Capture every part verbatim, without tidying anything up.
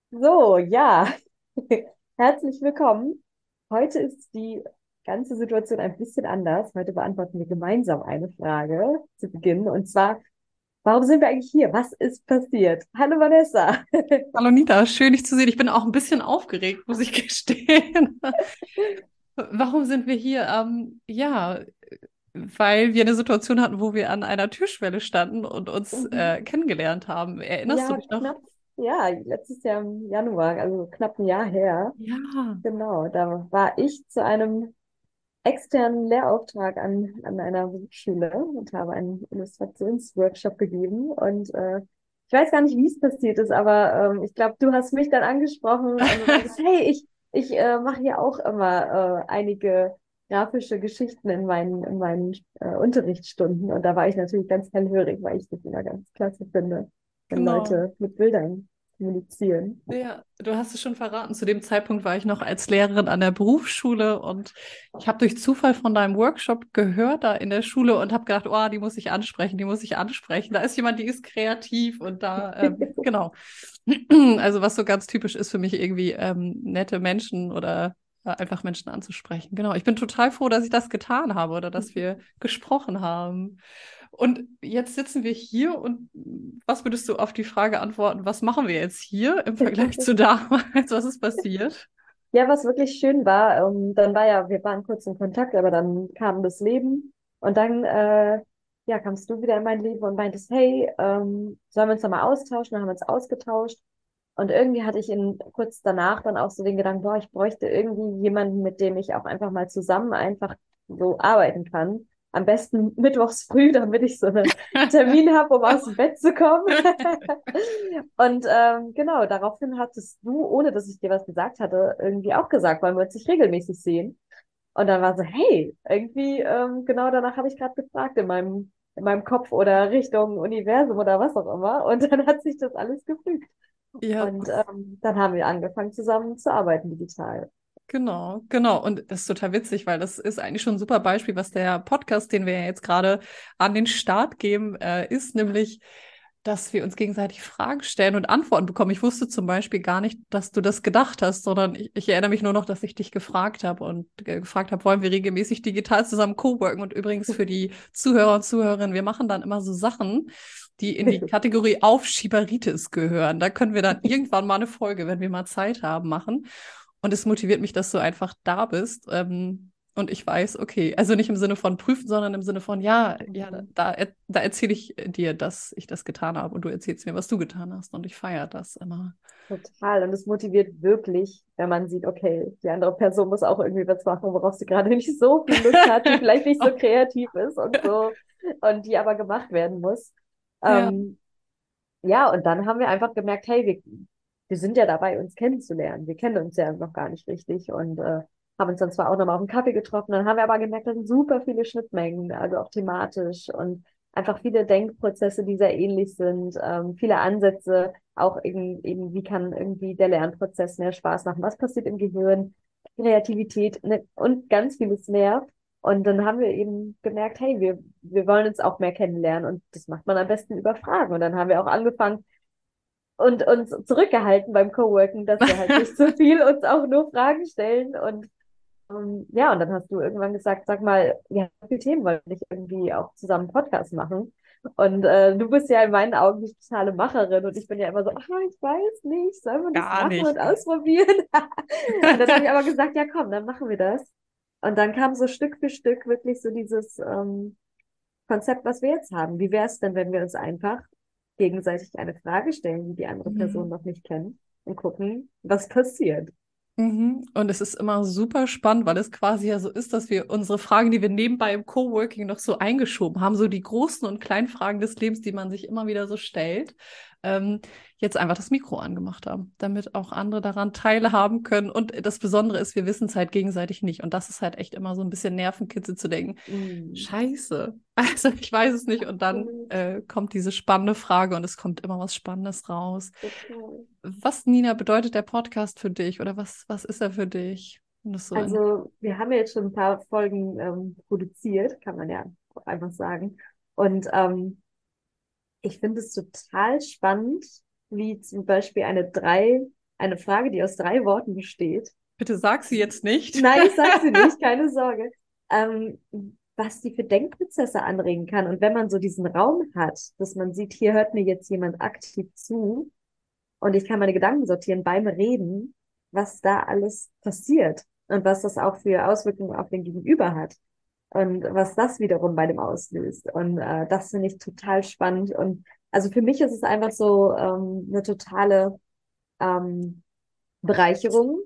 So, ja, herzlich willkommen. Heute ist die ganze Situation ein bisschen anders. Heute beantworten wir gemeinsam eine Frage zu Beginn. Und zwar, warum sind wir eigentlich hier? Was ist passiert? Hallo Vanessa. Hallo Nita, schön dich zu sehen. Ich bin auch ein bisschen aufgeregt, muss ich gestehen. Warum sind wir hier? Ähm, ja, weil wir eine Situation hatten, wo wir an einer Türschwelle standen und uns Mhm. äh, kennengelernt haben. Erinnerst du Ja, dich noch? knapp, ja, letztes Jahr im Januar, also knapp ein Jahr her. Ja, Genau, da war ich zu einem externen Lehrauftrag an, an einer Berufsschule und habe einen Illustrationsworkshop gegeben. Und äh, ich weiß gar nicht, wie es passiert ist, aber ähm, ich glaube, du hast mich dann angesprochen und meintest, hey, ich, ich äh, mache hier auch immer äh, einige grafische Geschichten in meinen, in meinen äh, Unterrichtsstunden. Und da war ich natürlich ganz hellhörig, weil ich das immer ganz klasse finde, wenn genau. Leute mit Bildern kommunizieren. Ja, du hast es schon verraten. Zu dem Zeitpunkt war ich noch als Lehrerin an der Berufsschule und ich habe durch Zufall von deinem Workshop gehört da in der Schule und habe gedacht, oh, die muss ich ansprechen, die muss ich ansprechen. Da ist jemand, die ist kreativ und da, ähm, genau. Also was so ganz typisch ist für mich irgendwie ähm, nette Menschen oder äh, einfach Menschen anzusprechen. Genau. Ich bin total froh, dass ich das getan habe oder dass wir gesprochen haben. Und jetzt sitzen wir hier und was würdest du auf die Frage antworten, was machen wir jetzt hier im Vergleich zu damals? Was ist passiert? Ja, was wirklich schön war, ähm, dann war ja, wir waren kurz in Kontakt, aber dann kam das Leben und dann, äh, ja, kamst du wieder in mein Leben und meintest, hey, ähm, sollen wir uns nochmal austauschen? Dann haben wir uns ausgetauscht und irgendwie hatte ich in, kurz danach dann auch so den Gedanken, boah, ich bräuchte irgendwie jemanden, mit dem ich auch einfach mal zusammen einfach so arbeiten kann. Am besten mittwochs früh, damit ich so einen Termin habe, um aus dem Bett zu kommen. Und ähm, genau, daraufhin hattest du, ohne dass ich dir was gesagt hatte, irgendwie auch gesagt, wollen wir uns nicht regelmäßig sehen. Und dann war so, hey, irgendwie, ähm, genau danach habe ich gerade gefragt in meinem, in meinem Kopf oder Richtung Universum oder was auch immer. Und dann hat sich das alles gefügt. Ja, Und ähm, dann haben wir angefangen zusammen zu arbeiten digital. genau, genau. Und das ist total witzig, weil das ist eigentlich schon ein super Beispiel, was der Podcast, den wir ja jetzt gerade an den Start geben, äh, ist, nämlich, dass wir uns gegenseitig Fragen stellen und Antworten bekommen. Ich wusste zum Beispiel gar nicht, dass du das gedacht hast, sondern ich, ich erinnere mich nur noch, dass ich dich gefragt habe und ge- gefragt habe, wollen wir regelmäßig digital zusammen coworken? Und übrigens für die Zuhörer und Zuhörerinnen, wir machen dann immer so Sachen, die in die Kategorie Aufschieberitis gehören. Da können wir dann irgendwann mal eine Folge, wenn wir mal Zeit haben, machen. Und es motiviert mich, dass du einfach da bist. Ähm, und ich weiß, okay, also nicht im Sinne von prüfen, sondern im Sinne von, ja, ja, Mhm. da, da erzähle ich dir, dass ich das getan habe und du erzählst mir, was du getan hast und ich feiere das immer. Total. Und es motiviert wirklich, wenn man sieht, okay, die andere Person muss auch irgendwie was machen, worauf sie gerade nicht so viel Lust hat, die vielleicht nicht so Oh, kreativ ist und so, und die aber gemacht werden muss. ja. Ähm, ja, und dann haben wir einfach gemerkt, hey, wir, wir sind ja dabei, uns kennenzulernen. Wir kennen uns ja noch gar nicht richtig und äh, haben uns dann zwar auch nochmal auf einen Kaffee getroffen, dann haben wir aber gemerkt, da sind super viele Schnittmengen, also auch thematisch und einfach viele Denkprozesse, die sehr ähnlich sind, ähm, viele Ansätze, auch eben, eben, wie kann irgendwie der Lernprozess mehr Spaß machen, was passiert im Gehirn, Kreativität, ne, und ganz vieles mehr. Und dann haben wir eben gemerkt, hey, wir, wir wollen uns auch mehr kennenlernen und das macht man am besten über Fragen. Und dann haben wir auch angefangen und uns zurückgehalten beim Coworken, dass wir halt nicht so viel uns auch nur Fragen stellen. Und ähm, ja, und dann hast du irgendwann gesagt, sag mal, ja, viele Themen wollen wir nicht irgendwie auch zusammen einen Podcast machen. Und äh, du bist ja in meinen Augen die totale Macherin und ich bin ja immer so, ah, ich weiß nicht, sollen wir das Gar machen und nicht. ausprobieren? Und dann habe ich aber gesagt, ja komm, dann machen wir das. Und dann kam so Stück für Stück wirklich so dieses ähm, Konzept, was wir jetzt haben. Wie wäre es denn, wenn wir uns einfach gegenseitig eine Frage stellen, die die andere Person Mhm. noch nicht kennt und gucken, was passiert? Mhm. Und es ist immer super spannend, weil es quasi ja so ist, dass wir unsere Fragen, die wir nebenbei im Coworking noch so eingeschoben haben, so die großen und kleinen Fragen des Lebens, die man sich immer wieder so stellt, ähm, jetzt einfach das Mikro angemacht haben, damit auch andere daran teilhaben können. Und das Besondere ist, wir wissen es halt gegenseitig nicht. Und das ist halt echt immer so ein bisschen Nervenkitzel zu denken, Mm, Scheiße, also ich weiß es nicht. Und dann absolut, äh, kommt diese spannende Frage und es kommt immer was Spannendes raus. total. Was, Nina, bedeutet der Podcast für dich oder was, was ist er für dich? Und das so in, Also, wir haben ja jetzt schon ein paar Folgen ähm, produziert, kann man ja auch einfach sagen. Und ähm, ich finde es total spannend, wie zum Beispiel eine drei eine Frage, die aus drei Worten besteht. Bitte sag sie jetzt nicht. Nein, ich sag sie nicht, keine Sorge. Ähm, was die für Denkprozesse anregen kann. Und wenn man so diesen Raum hat, dass man sieht, hier hört mir jetzt jemand aktiv zu und ich kann meine Gedanken sortieren beim Reden, was da alles passiert und was das auch für Auswirkungen auf den Gegenüber hat und was das wiederum bei dem auslöst. Und äh, das finde ich total spannend. Und also für mich ist es einfach so ähm, eine totale ähm, Bereicherung,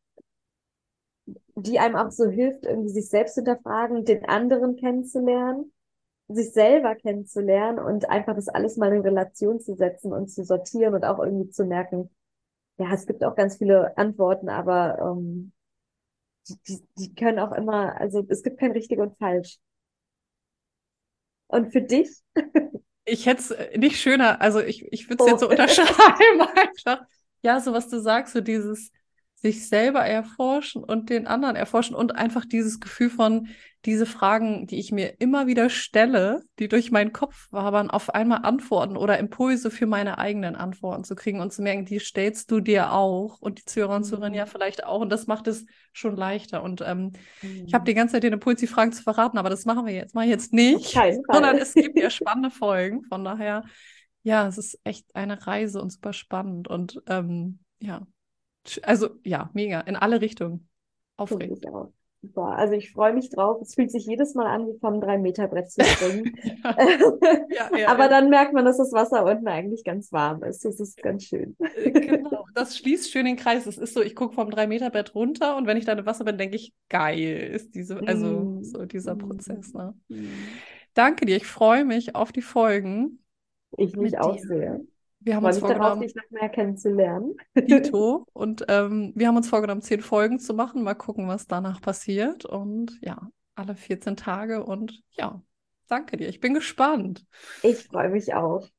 die einem auch so hilft, irgendwie sich selbst zu hinterfragen, den anderen kennenzulernen, sich selber kennenzulernen und einfach das alles mal in Relation zu setzen und zu sortieren und auch irgendwie zu merken, ja, es gibt auch ganz viele Antworten, aber ähm, die, die, die können auch immer, also es gibt kein richtig und falsch. Und für dich? Ich hätte es nicht schöner, also ich, ich würde es jetzt Oh. so unterschreiben einfach. Ja, so was du sagst, so dieses sich selber erforschen und den anderen erforschen und einfach dieses Gefühl von diese Fragen, die ich mir immer wieder stelle, die durch meinen Kopf wabern, auf einmal Antworten oder Impulse für meine eigenen Antworten zu kriegen und zu merken, die stellst du dir auch und die Zuhörer und Zuhörerinnen ja Mhm. vielleicht auch und das macht es schon leichter. Und ähm, ich habe die Mhm. ganze Zeit den Impuls, die Fragen zu verraten, aber das machen wir jetzt, mache ich jetzt Auf nicht, keinen sondern Fall. es gibt ja spannende Folgen. Von daher, ja, es ist echt eine Reise und super spannend und ähm, ja. Also ja, mega, in alle Richtungen. Finde Aufregend. ich auch. Super. Also ich freue mich drauf. Es fühlt sich jedes Mal an, wie vom drei-Meter-Brett zu springen. Ja, ja, Aber ja. dann merkt man, dass das Wasser unten eigentlich ganz warm ist. Das ist ganz schön. Äh, Genau, das schließt schön den Kreis. Es ist so, ich gucke vom drei-Meter-Bett runter und wenn ich da im Wasser bin, denke ich, geil ist diese, also Mm, so dieser Prozess, mm, ne? mm. Danke dir, ich freue mich auf die Folgen Ich mich mit auch dir. sehr. Wir haben Freue uns mich darauf, vorgenommen, dich noch mehr kennenzulernen. Dito, und ähm, wir haben uns vorgenommen, zehn Folgen zu machen. Mal gucken, was danach passiert. Und ja, alle vierzehn Tage und ja, danke dir. Ich bin gespannt. Ich freue mich auch.